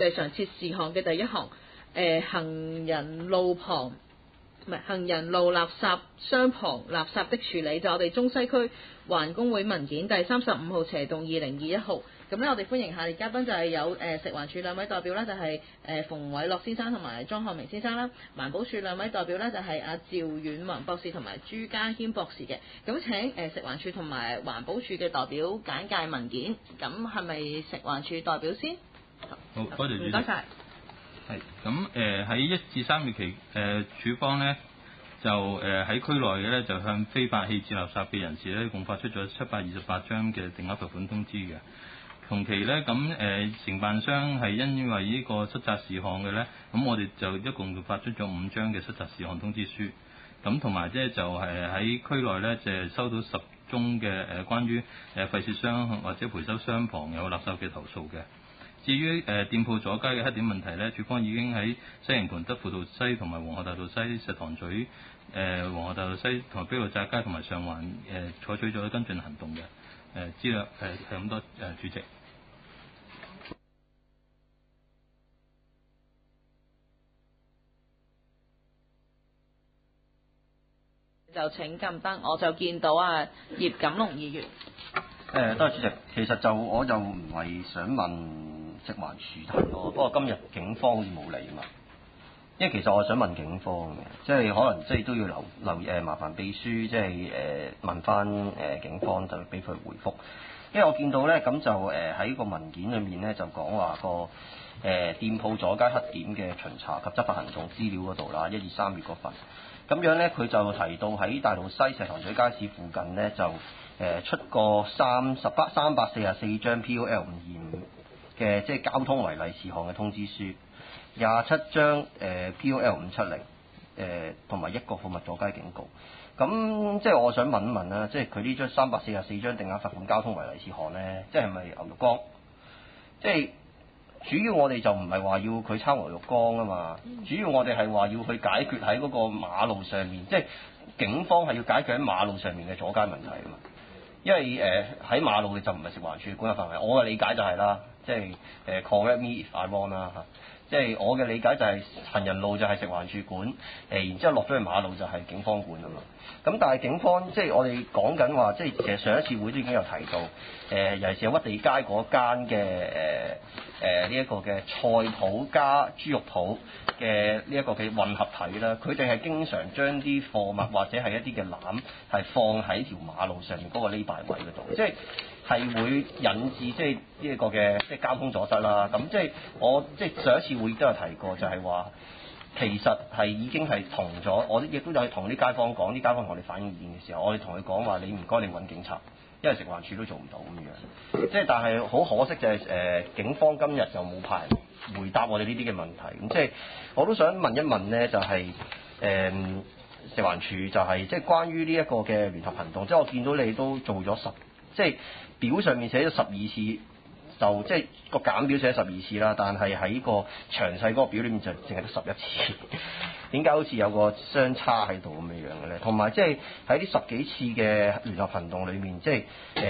就係常設事項嘅第一項，行人路垃圾箱旁垃圾的處理，就係我哋中西區環工會文件第35號/2021號。咁咧，我哋歡迎下列嘉賓，就係有食環署兩位代表啦，就係馮偉樂先生同埋莊漢明先生啦。環保署兩位代表咧，就係阿趙遠宏博士同埋朱家謙博士嘅。咁請食環署同埋環保署嘅代表簡介文件。咁係咪食環署代表先？ 好，多謝主席。 唔該晒。 係咁喺1至3月期署方咧就喺區內嘅咧就向非法棄置垃圾嘅人士咧，共發出咗728張嘅定額罰款通知嘅。同期咧咁承辦商係因為呢個失責事項嘅咧，咁我哋就一共發出咗5張嘅失責事項通知書。咁同埋即就係喺區內咧就收到10宗嘅關於廢棄箱或者回收箱旁有垃圾嘅投訴嘅。至於店鋪阻街嘅黑點問題咧，署方已經喺西營盤德輔道西同埋皇后大道西、石塘咀、皇后大道西同埋卑路乍街同埋上環採取咗跟進行動嘅。資料係咁多主席。 就請撳燈，我就見到啊葉錦龍議員。 多謝主席。其實我就唔係想問食環署太多，不過今日警方好似冇嚟啊嘛。因為其實我想問警方嘅，即係可能即係都要留麻煩秘書即係問翻警方就俾佢回覆。因為我見到咧咁就喺個文件裏面咧就講話個店鋪阻街黑點嘅巡查及執法行動資料嗰度啦，1、2、3月嗰份。咁樣咧，佢就提到喺大道西石塘咀街市附近咧，就出過344張 POL 525嘅即係交通違例事項嘅通知書，27張POL 570同埋1個貨物阻街警告。咁即係我想問一問啦，即係佢呢張344張定額罰款交通違例事項咧，即係咪牛肉乾？即係。主要我哋就唔係話要佢抄牛肉乾啊嘛，主要我哋係話要去解決喺嗰個馬路上面，即係警方係要解決喺馬路上面嘅阻街問題啊嘛。因為喺馬路嘅就唔係食環署嘅管轄範圍，我嘅理解就係啦，即係correct me if I wrong 啦嚇。即係我嘅理解就係行人路就係食環署管，然之後落咗去馬路就係警方管啊嘛。咁但係警方即係我哋講緊話，即係其實上一次會都已經有提到，尤其是屈地街嗰間嘅呢一個嘅菜鋪加豬肉鋪嘅呢一個嘅混合體啦，佢哋係經常將啲貨物或者係一啲嘅籃係放喺條馬路上面嗰個呢擺位嗰度，即係會引致即係呢一個嘅即係交通阻塞啦。咁即係我即係上一次會都有提過，就係話其實係已經係同咗，我亦都有同啲街坊講，啲街坊同我哋反映意見嘅時候，我哋同佢講話，你唔該你揾警察，因為食環署都做唔到咁樣。即係但係好可惜就係警方今日就冇派人回答我哋呢啲嘅問題。咁即係我都想問一問呢，就係食環署就係即係關於呢一個嘅聯合行動，即係我見到你都做咗即係表上面寫咗12次，就即係個簡表寫12次啦，但係喺個詳細嗰個表裏面就淨係得11次。點解好似有個相差喺度咁樣樣嘅咧？同埋即係喺呢10幾次嘅聯合行動裏面，即係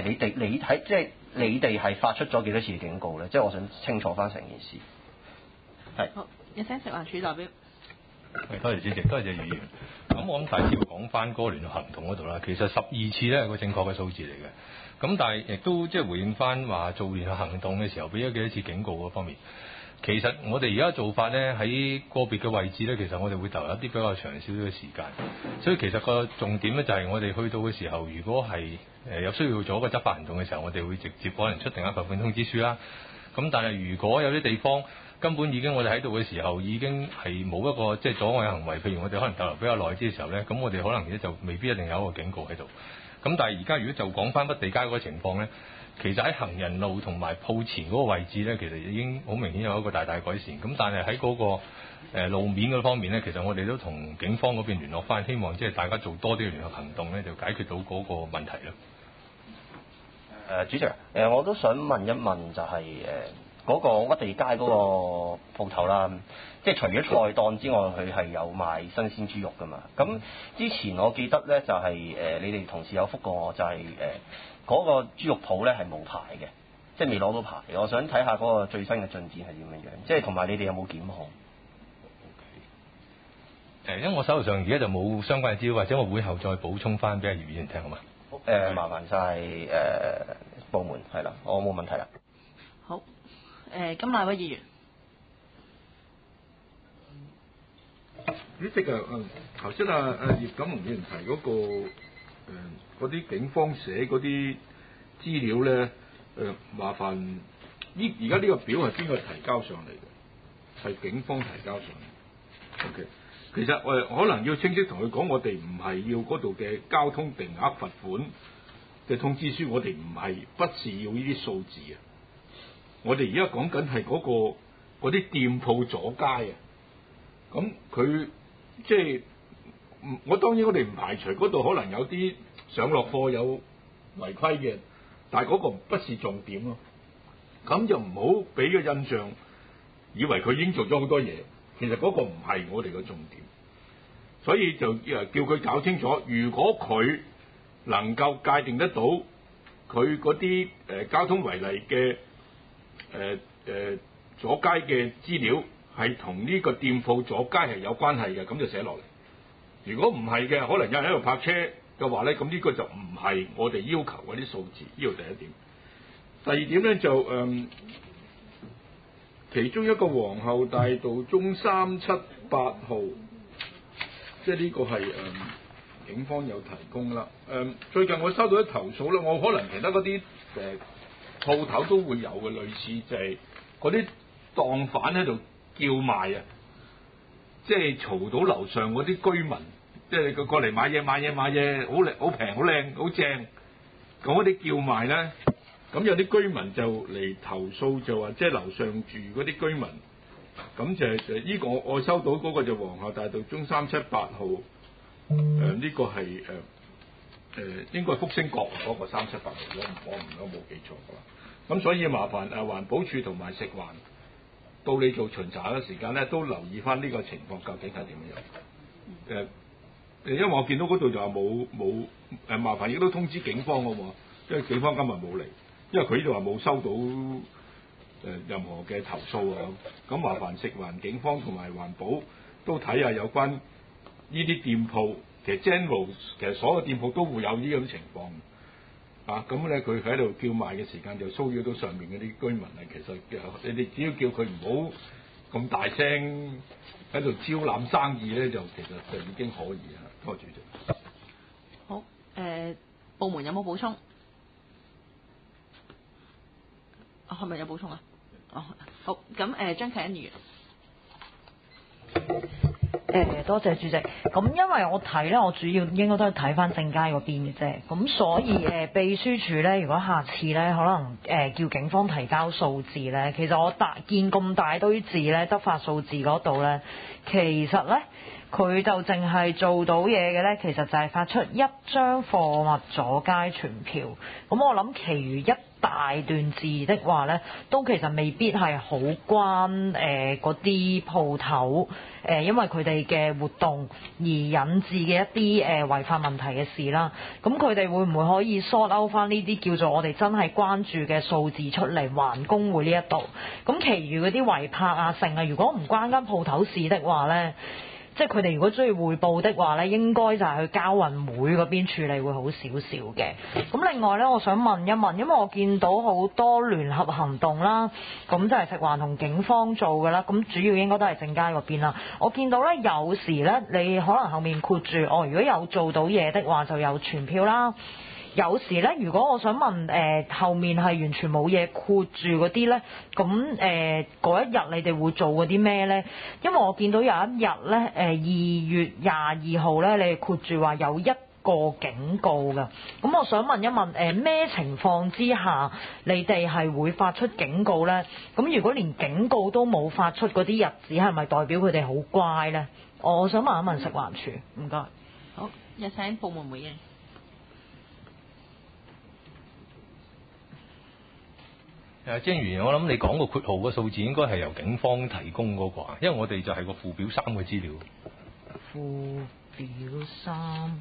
你哋係發出咗幾多次嘅警告咧？即係我想清楚翻成件事。係。 好，有請食環署代表。 多謝主席，多謝議員。咁我諗第一次講翻嗰個聯合行動嗰度啦，其實12次咧係個正確嘅數字嚟嘅。咁但係亦都即係回應翻話做聯合行動嘅時候俾咗幾多次警告嗰方面。其實我哋而家做法咧喺個別嘅位置咧，其實我哋會投入一啲比較長少少嘅時間。所以其實個重點咧就係我哋去到嘅時候，如果係有需要做一個執法行動嘅時候，我哋會直接可能出定額罰款通知書啦。咁但係如果有啲地方根本已經我哋喺度嘅時候已經係冇一個即係阻礙行為，譬如我哋可能逗留比較耐啲嘅時候咧，咁我哋可能咧就未必一定有一個警告喺度。咁但係而家如果就講翻北地街嗰個情況咧，其實喺行人路同埋鋪前嗰個位置咧，其實已經好明顯有一個大大改善。咁但係喺嗰個路面嗰方面咧，其實我哋都同警方嗰邊聯絡翻，希望即係大家做多啲嘅聯合行動咧，就解決到嗰個問題咯。 主席，我都想問一問就係嗰個屈地街嗰個鋪頭啦，即係除咗菜檔之外，佢係有賣新鮮豬肉噶嘛？咁之前我記得咧就係你哋同事有覆過我，就係嗰個豬肉鋪咧係冇牌嘅， 即係未攞到牌。我想睇下嗰個最新嘅進展係點樣樣，即係同埋你哋有冇檢控？ 因為我手頭上而家就冇相關嘅資料，或者我會後再補充翻俾阿葉議員聽，好嘛？ 麻煩晒部門係啦，我冇問題啦。 好，金乃威議員。 主席啊，頭先葉錦龍議員提嗰啲警方寫嗰啲資料咧，麻煩而家呢個表係邊個提交上嚟嘅？係警方提交上嚟。OK， 其實可能要清晰同佢講，我哋唔係要嗰度嘅交通定額罰款嘅通知書，我哋不是要呢啲數字啊。我哋而家講緊係嗰啲店鋪阻街啊。咁佢即係我當然我哋唔排除嗰度可能有啲上落貨有違規嘅，但係嗰個不是重點咯。咁就唔好俾個印象，以為佢已經做咗好多嘢，其實嗰個唔係我哋嘅重點。所以就叫佢搞清楚，如果佢能夠界定得到佢嗰啲交通違例嘅阻街嘅資料係同呢個店鋪阻街係有關係嘅，咁就寫落嚟。如果唔係嘅，可能有人喺度泊車嘅話咧，咁呢個就唔係我哋要求嗰啲數字。呢個第一點。第二點咧就其中一個皇后大道中378號，即係呢個係警方有提供啦。最近我收到啲投訴咧，我可能其他嗰啲鋪頭都會有嘅，類似就係嗰啲檔販喺度叫賣啊，即係嘈到樓上嗰啲居民，即係佢過嚟買嘢，好靚好平好靚好正，咁嗰啲叫賣咧，咁有啲居民就嚟投訴，就話即係樓上住嗰啲居民，咁就呢個我收到嗰個就皇后大道中378號，呢個係應該係福星閣嗰個378號，我冇記錯嘅話，咁所以麻煩環保署同埋食環到你做巡查嘅時間咧，都留意翻呢個情況究竟係點樣。因為我見到嗰度就話冇麻煩亦都通知警方好冇，因為警方今日冇嚟，因為佢呢度話冇收到任何嘅投訴啊。咁麻煩食環警方同埋環保都睇下有關呢啲店鋪，其實所有店鋪都會有呢種情況。咁咧佢喺度叫賣嘅時間就騷擾到上面嗰啲居民啊。其實你哋只要叫佢唔好咁大聲喺度招攬生意咧，就其實就已經可以啦。多謝主席。 好，部門有冇補充？係咪有補充啊？好，咁張啟恩議員。 多謝主席。咁因為我睇咧，我主要應該都係睇翻正街嗰邊嘅啫。咁所以秘書處咧，如果下次咧，可能叫警方提交數字咧，其實我見咁大堆字咧，執法數字嗰度咧，其實咧佢就淨係做到嘢嘅咧，其實就係發出一張貨物阻街傳票。咁我諗其餘一大段字的話咧，都其實未必係好關嗰啲鋪頭因為佢哋嘅活動而引致嘅一啲違法問題嘅事啦。咁佢哋會唔會可以 sort out 翻呢啲叫做我哋真係關注嘅數字出嚟還工會呢一度？咁其餘嗰啲違泊啊剩啊，如果唔關間鋪頭事的話咧，即係佢哋如果中意匯報的話咧，應該就係去交運會嗰邊處理會好少少嘅。咁另外咧，我想問一問，因為我見到好多聯合行動啦，咁就係食環同警方做嘅啦，咁主要應該都係正街嗰邊啦。我見到咧有時咧，你可能後面括住如果有做到嘢的話，就有傳票啦。有時咧，如果我想問後面係完全冇嘢括住嗰啲咧，咁嗰一日你哋會做嗰啲咩咧？因為我見到有一日咧2月22號咧，你哋括住話有一個警告㗎。咁我想問一問咩情況之下你哋係會發出警告咧？咁如果連警告都冇發出嗰啲日子，係咪代表佢哋好乖咧？我想問一問食環署，唔該。 好，有請部門回應。 正如我諗你講個括號個數字應該係由警方提供嗰個，因為我哋就係個附表3嘅資料。 附表3，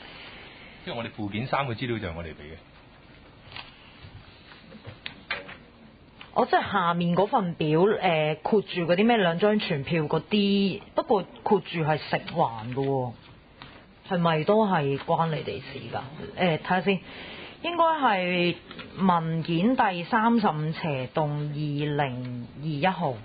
因為我哋附件3嘅資料就係我哋俾嘅。 我即係下面嗰份表括住嗰啲咩兩張傳票嗰啲，不過括住係食環嘅喎，係咪都係關你哋事㗎？睇下先，應該係文件第35/2021號。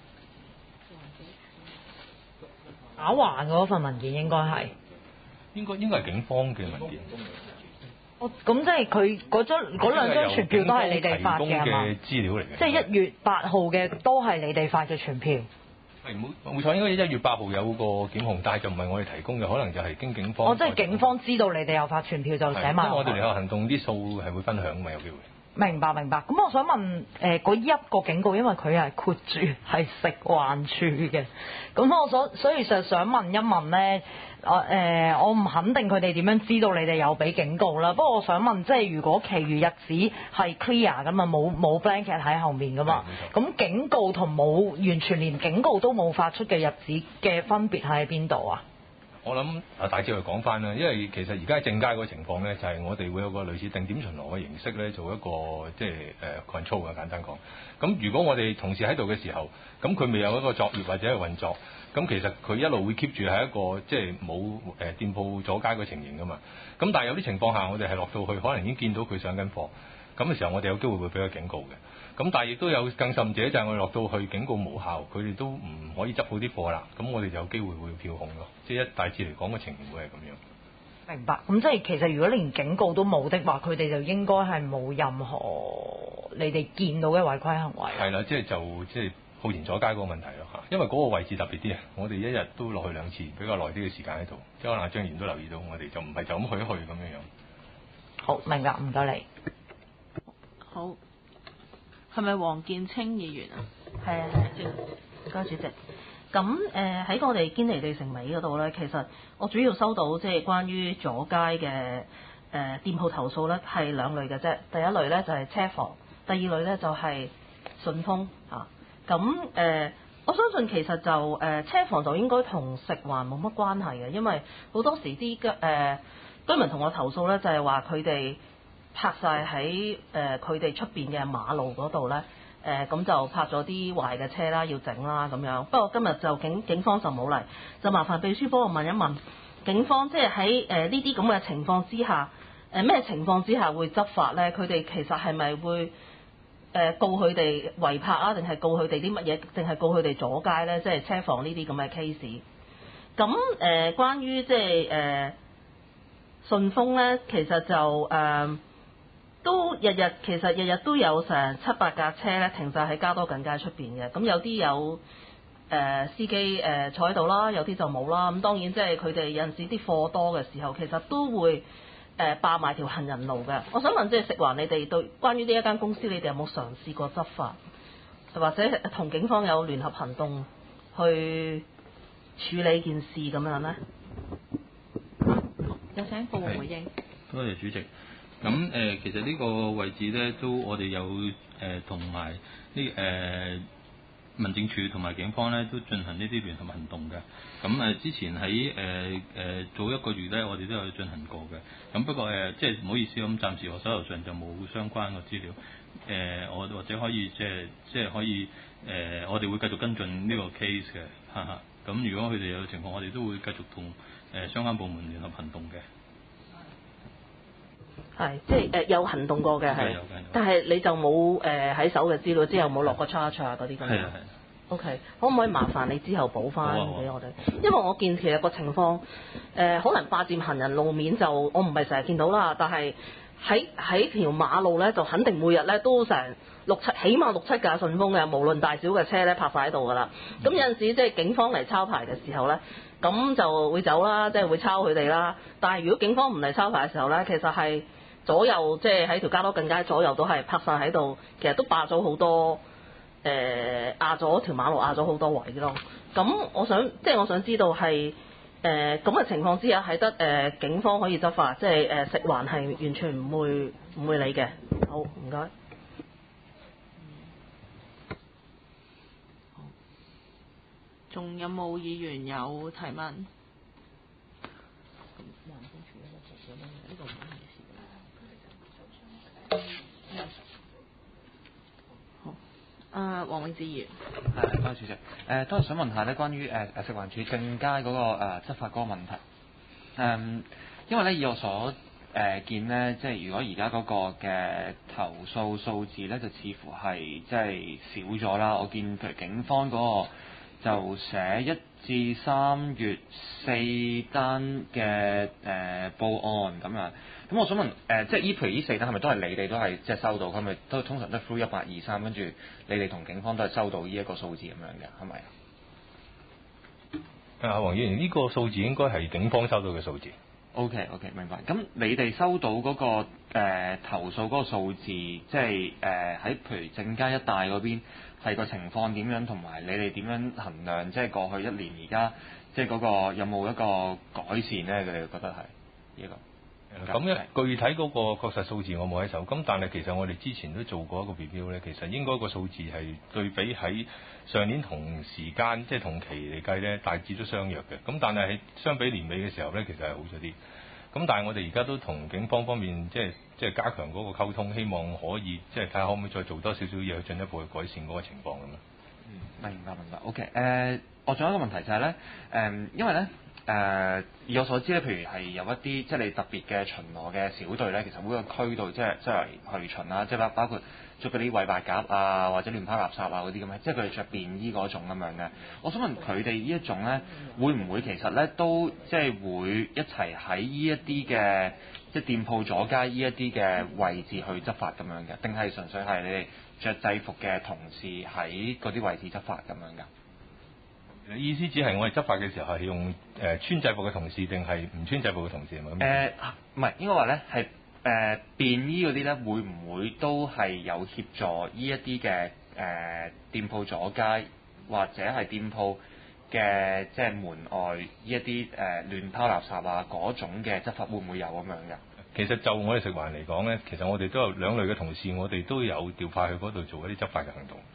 打橫嗰份文件應該係應該係警方嘅文件。 哦，咁即係佢嗰兩張傳票都係你哋發嘅係嘛？ 嘅資料嚟嘅。 即係1月8號嘅都係你哋發嘅傳票。 係冇錯，應該1月8號有個檢控，但係就唔係我哋提供嘅，可能就係經警方。 哦，即係警方知道你哋有發傳票就寫埋。 我哋聯合行動啲數係會分享嘛，有機會。 明白。咁我想問嗰一個警告，因為佢係括住係食環署嘅，咁所以就想問一問咧，我唔肯定佢哋點樣知道你哋有俾警告啦。不過我想問，即係如果其餘日子係 clear 咁啊，冇 blanket 喺後面噶嘛？咁警告同冇完全連警告都冇發出嘅日子嘅分別喺邊度啊？ 我諗大致嚟講翻啦，因為其實而家正街嗰個情況咧，就係我哋會有個類似定點巡邏嘅形式咧，做一個即係control 嘅簡單講。咁如果我哋同事喺度嘅時候，咁佢未有一個作業或者係運作，咁其實佢一路會 keep 住係一個即係冇店鋪阻街嘅情形噶嘛。咁但係有啲情況下，我哋係落到去，可能已經見到佢上緊貨，咁嘅時候我哋有機會會俾佢警告嘅。咁但係亦都有更甚者，就係我哋落到去警告無效，佢哋都唔可以執好啲貨啦。咁我哋就有機會會票控咯。即係一大致嚟講嘅情形會係咁樣。 明白。咁即係其實如果連警告都冇的話，佢哋就應該係冇任何你哋見到嘅違規行為。係啦，即係好前阻街嗰個問題咯嚇。因為嗰個位置特別啲啊，我哋一日都落去2次，比較耐啲嘅時間喺度。即係可能阿張賢都留意到，我哋就唔係就咁去一去咁樣樣。 好，明白，唔該你。 好。係咪黃建清議員啊？ 係啊，唔該主席。咁喺我哋堅尼地城尾嗰度咧，其實我主要收到即係關於阻街嘅店鋪投訴咧，係2類嘅啫。第一類咧就係車房，第二類咧就係順豐嚇。咁我相信其實就車房就應該同食環冇乜關係嘅，因為好多時啲居民同我投訴咧，就係話佢哋泊晒喺佢哋出邊嘅馬路嗰度咧，咁就泊咗啲壞嘅車啦，要整啦咁樣。不過今日就警方就冇嚟，就麻煩秘書幫我問一問警方，即係喺呢啲咁嘅情況之下，咩情況之下會執法咧？佢哋其實係咪會告佢哋違泊啊，定係告佢哋啲乜嘢，定係告佢哋阻街咧？即係車房呢啲咁嘅 case。咁關於即係順豐咧，其實就都日日都有成7-8架車咧停晒喺加多近街出邊嘅，咁有啲有司機坐喺度啦，有啲就冇啦。咁當然即係佢哋有陣時啲貨多嘅時候，其實都會霸埋條行人路嘅。我想問即係食環，你哋對關於呢一間公司，你哋有冇嘗試過執法，或者同警方有聯合行動去處理件事咁樣咧？ 有請副回應。 多謝主席。咁其實呢個位置咧，都我哋有同埋呢民政處同埋警方咧，都進行呢啲聯合行動嘅。咁之前喺早1個月咧，我哋都有進行過嘅。咁不過即係唔好意思，咁暫時我手頭上就冇相關嘅資料。我或者可以即係可以我哋會繼續跟進呢個 case 嘅，哈哈。咁如果佢哋有情況，我哋都會繼續同相關部門聯合行動嘅。 係，即係有行動過嘅係，但係你就冇喺手嘅資料，之後冇落過 charge 啊嗰啲咁樣。係。OK， 可唔可以麻煩你之後補翻俾我哋？因為我見其實個情況可能霸佔行人路面就我唔係成日見到啦，但係喺條馬路咧就肯定每日咧都成起碼6-7架順豐嘅，無論大小嘅車咧泊晒喺度㗎啦。咁有陣時即係警方嚟抄牌嘅時候咧，咁就會走啦，即係會抄佢哋啦。但係如果警方唔嚟抄牌嘅時候咧，其實係左右即係喺條加多近街左右都係泊晒喺度，其實都霸咗好多壓咗條馬路壓咗好多位咯。咁我想知道係咁嘅情況之下，係得警方可以執法，即係食環係完全唔會理嘅。好，唔該。 仲有冇議員有提問？ 黃永志議員。 係，多謝主席。都係想問下咧，關於食環署正街嗰個執法嗰個問題。因為咧以我所見咧，即係如果而家嗰個嘅投訴數字咧，就似乎係即係少咗啦。我見譬如警方嗰個就寫1至3月4單嘅報案咁樣。咁我想問即係譬如呢4單係咪都係你哋都係即係收到？係咪都通常都 through 100、2、3，跟住你哋同警方都係收到呢一個數字咁樣嘅，係咪啊？ 黃議員，呢個數字應該係警方收到嘅數字。 OK， 明白。咁你哋收到嗰個投訴嗰個數字，即係喺譬如正街一帶嗰邊係個情況點樣，同埋你哋點樣衡量？即係過去1年而家即係嗰個有冇一個改善咧？佢哋覺得係呢個。 咁具體嗰個確實數字我冇喺手，咁但係其實我哋之前都做過一個 review 咧，其實應該個數字係對比喺上年同時間即係同期嚟計咧，大致都相若嘅。咁但係喺相比年尾嘅時候咧，其實係好咗啲。咁但係我哋而家都同警方方面即係加強嗰個溝通，希望可以即係睇下可唔可以再做多少少嘢去進一步去改善嗰個情況咁樣。 明白。OK， 我仲有一個問題就係咧，因為咧。以我所知咧，譬如係有一啲即係你特別嘅巡邏嘅小隊咧，其實每個區度即係去巡啦，即係包括捉嗰啲餵白鴿啊，或者亂拋垃圾啊嗰啲咁嘅，即係佢哋着便衣嗰種咁樣嘅。我想問佢哋呢一種咧，會唔會其實咧都即係會一齊喺呢一啲嘅即係店鋪阻街呢一啲嘅位置去執法咁樣嘅，定係純粹係你哋着制服嘅同事喺嗰啲位置執法咁樣㗎？ 意思只係我哋執法嘅時候係用穿制服嘅同事定係唔穿制服嘅同事係咪？ 唔係，應該話咧係便衣嗰啲咧，會唔會都係有協助呢一啲嘅店鋪阻街，或者係店鋪嘅即係門外呢一啲亂拋垃圾啊嗰種嘅執法，會唔會有咁樣㗎？ 其實就我哋食環嚟講咧，其實我哋都有兩類嘅同事，我哋都有調派去嗰度做一啲執法嘅行動。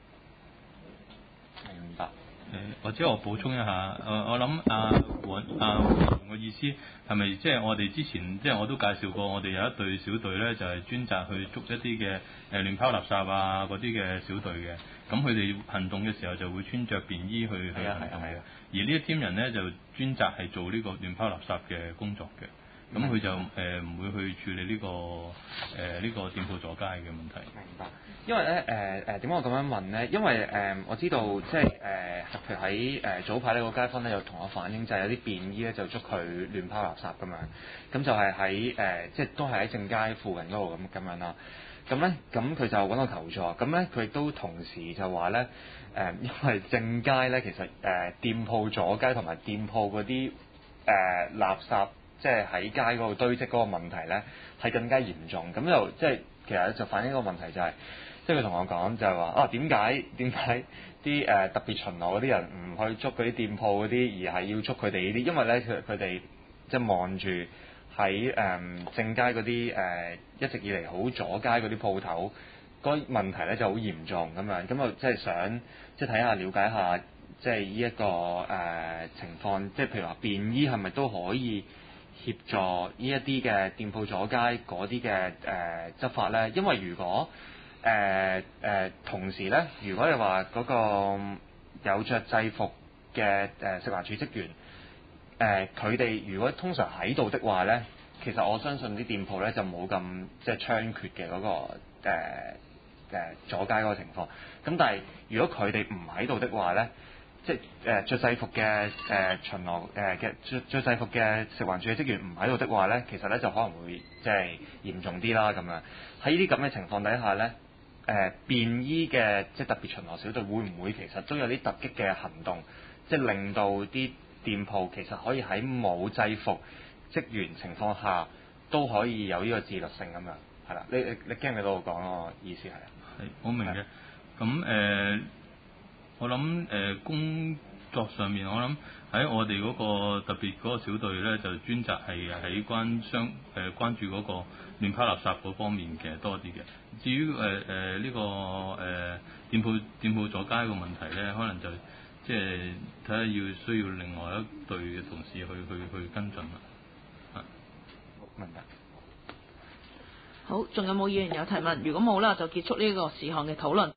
明白。 或者我補充一下，我諗黃嘅意思係咪即係我哋之前即係我都介紹過，我哋有一隊小隊咧，就係專責去捉一啲嘅亂拋垃圾啊嗰啲嘅小隊嘅，咁佢哋行動嘅時候就會穿着便衣去行動嘅，而呢一 team 人咧就專責係做呢個亂拋垃圾嘅工作嘅。咁佢就唔會去處理呢個店鋪阻街嘅問題。 明白。因為咧點解我咁樣問咧？因為我知道即係譬如喺早排呢個街坊咧，有同我反映就係有啲便衣咧就捉佢亂拋垃圾咁樣，咁就係喺即係都係喺正街附近嗰度咁樣啦。咁咧咁佢就揾我求助，咁咧佢亦都同時就話咧因為正街咧其實店鋪阻街同埋店鋪嗰啲垃圾。即係喺街嗰度堆積嗰個問題咧，係更加嚴重。咁就即係其實就反映一個問題就係，即係佢同我講就係話點解啲特別巡邏嗰啲人唔去捉嗰啲店鋪嗰啲，而係要捉佢哋呢啲？因為咧佢哋即係望住喺正街嗰啲一直以嚟好阻街嗰啲鋪頭，嗰問題咧就好嚴重咁樣。咁啊即係想即係睇下了解下，即係呢一個情況，即係譬如話便衣係咪都可以協助呢一啲嘅店鋪阻街嗰啲嘅執法咧，因為如果同時咧，如果你話嗰個有着制服嘅食環署職員，佢哋如果通常喺度的話咧，其實我相信啲店鋪咧就冇咁即係猖獗嘅嗰個阻街嗰個情況。咁但係如果佢哋唔喺度的話咧，即係著制服嘅巡邏嘅著制服嘅食環署嘅職員唔喺度的話咧，其實咧就可能會即係嚴重啲啦咁樣。喺呢啲咁嘅情況底下咧，便衣嘅即係特別巡邏小隊會唔會其實都有啲突擊嘅行動，即係令到啲店鋪其實可以喺冇制服職員情況下都可以有呢個自律性咁樣，係啦。你驚唔驚到我講個意思係？ 係，我明嘅。咁我諗工作上面，我諗喺我哋嗰個特別嗰個小隊咧，就專責係喺關注嗰個亂拋垃圾嗰方面嘅多啲嘅。至於呢個店鋪阻街個問題咧，可能就即係睇下需要另外一隊嘅同事去跟進啦。 明白。 好，仲有冇議員有提問？如果冇啦，就結束呢個事項嘅討論。